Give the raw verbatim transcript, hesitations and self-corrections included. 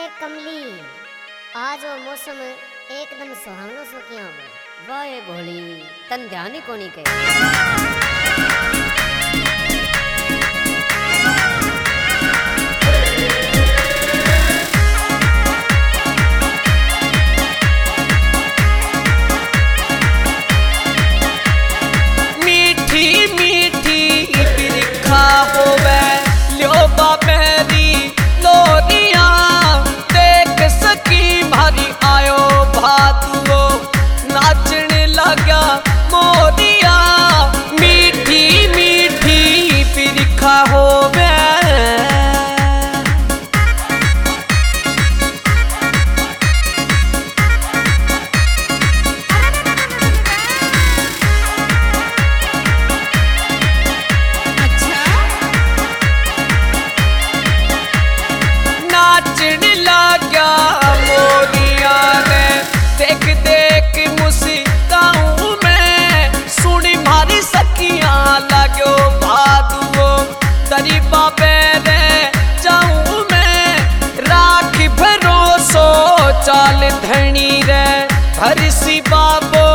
कमली आज वो मौसम एकदम सुहावनो सो क्यों वाह भोली तन ध्यान ही कोनी के मीठी मीठी बिरखा होवे ल्यो बाबेरी लोरिया देख सकी भारी आयो भादुओ नाचन लगा मोरिया मीठी मीठी बिरखा होवे नाचन लगा मोरिया ने देख देख मुस्काऊं मैं सुनी मारी सखियां लगो भादुओ तरी बाबे रे जाऊं मैं राख भरोसो चाल धनी रे हरसी बाबो